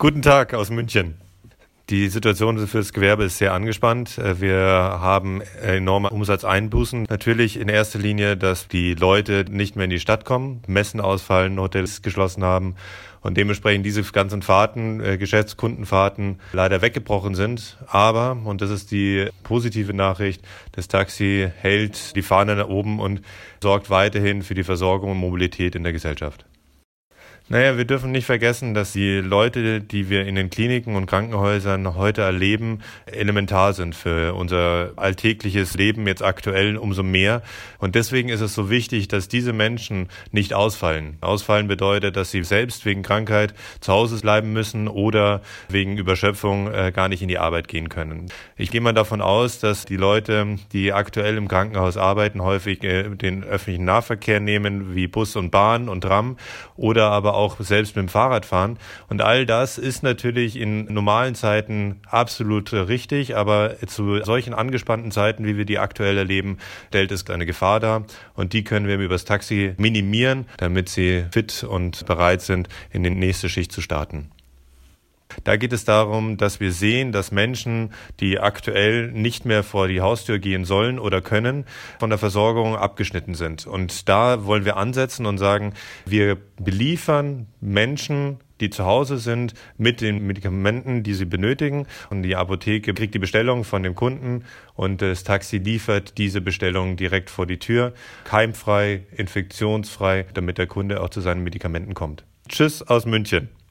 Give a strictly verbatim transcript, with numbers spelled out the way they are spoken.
Guten Tag aus München. Die Situation für das Gewerbe ist sehr angespannt. Wir haben enorme Umsatzeinbußen. Natürlich in erster Linie, dass die Leute nicht mehr in die Stadt kommen, Messen ausfallen, Hotels geschlossen haben und dementsprechend diese ganzen Fahrten, Geschäftskundenfahrten leider weggebrochen sind. Aber, und das ist die positive Nachricht, das Taxi hält die Fahne nach oben und sorgt weiterhin für die Versorgung und Mobilität in der Gesellschaft. Naja, wir dürfen nicht vergessen, dass die Leute, die wir in den Kliniken und Krankenhäusern heute erleben, elementar sind für unser alltägliches Leben jetzt aktuell umso mehr. Und deswegen ist es so wichtig, dass diese Menschen nicht ausfallen. Ausfallen bedeutet, dass sie selbst wegen Krankheit zu Hause bleiben müssen oder wegen Überschöpfung äh, gar nicht in die Arbeit gehen können. Ich gehe mal davon aus, dass die Leute, die aktuell im Krankenhaus arbeiten, häufig äh, den öffentlichen Nahverkehr nehmen, wie Bus und Bahn und Tram oder aber auch selbst mit dem Fahrrad fahren. Und all das ist natürlich in normalen Zeiten absolut richtig, aber zu solchen angespannten Zeiten, wie wir die aktuell erleben, stellt es eine Gefahr dar. Und die können wir über das Taxi minimieren, damit sie fit und bereit sind, in die nächste Schicht zu starten. Da geht es darum, dass wir sehen, dass Menschen, die aktuell nicht mehr vor die Haustür gehen sollen oder können, von der Versorgung abgeschnitten sind. Und da wollen wir ansetzen und sagen, wir beliefern Menschen, die zu Hause sind, mit den Medikamenten, die sie benötigen. Und die Apotheke kriegt die Bestellung von dem Kunden und das Taxi liefert diese Bestellung direkt vor die Tür, keimfrei, infektionsfrei, damit der Kunde auch zu seinen Medikamenten kommt. Tschüss aus München.